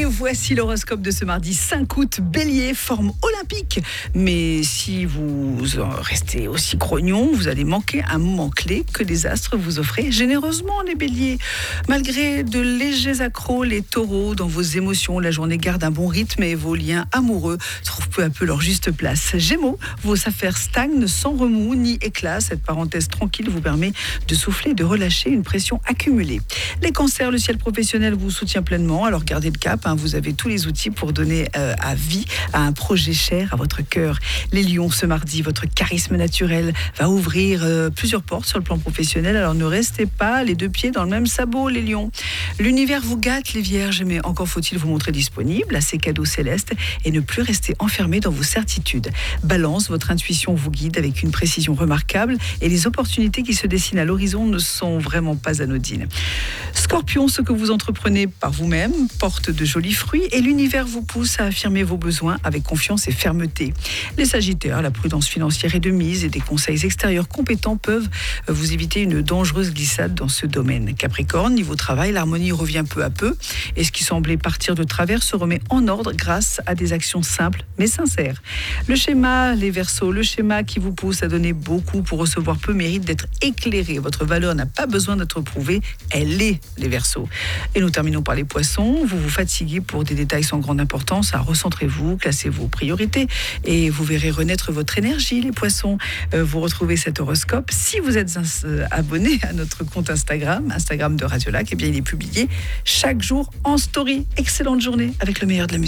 voici l'horoscope de ce mardi 5 août. Bélier, forme olympique. Mais si vous restez aussi grognon, vous allez manquer un moment clé que les astres vous offrent généreusement, les béliers. Malgré de légers accros, les taureaux, dans vos émotions, la journée garde un bon rythme et vos liens amoureux trouvent peu à peu leur juste place. Gémeaux, vos affaires stagnent sans remous ni éclat. Cette parenthèse tranquille vous permet de souffler, de relâcher une pression accumulée. Les cancers, le ciel professionnel vous soutient pleinement, alors gardez le cap. Vous avez tous les outils pour donner à vie à un projet cher à votre cœur. Les lions, ce mardi, votre charisme naturel va ouvrir plusieurs portes sur le plan professionnel, alors ne restez pas les deux pieds dans le même sabot, les lions. L'univers vous gâte, les vierges, mais encore faut-il vous montrer disponible à ces cadeaux célestes et ne plus rester enfermé dans vos certitudes. Balance, votre intuition vous guide avec une précision remarquable et les opportunités qui se dessinent à l'horizon ne sont vraiment pas anodines. Scorpion, ce que vous entreprenez par vous-même porte de jolis fruits et l'univers vous pousse à affirmer vos besoins avec confiance et fermeté. Les sagittaires, la prudence financière est de mise et des conseils extérieurs compétents peuvent vous éviter une dangereuse glissade dans ce domaine. Capricorne, niveau travail, l'harmonie revient peu à peu et ce qui semblait partir de travers se remet en ordre grâce à des actions simples mais sincères. Le schéma, les Verseaux, le schéma qui vous pousse à donner beaucoup pour recevoir peu mérite d'être éclairé. Votre valeur n'a pas besoin d'être prouvée, elle est, les Verseaux. Et nous terminons par les Poissons. Vous vous fatiguez pour des détails sans grande importance. Recentrez-vous, classez vos priorités et vous verrez renaître votre énergie, les Poissons. Vous retrouvez cet horoscope. Si vous êtes abonné à notre compte Instagram de Radio Lac, eh bien il est publié chaque jour en story. Excellente journée avec le meilleur de la musique.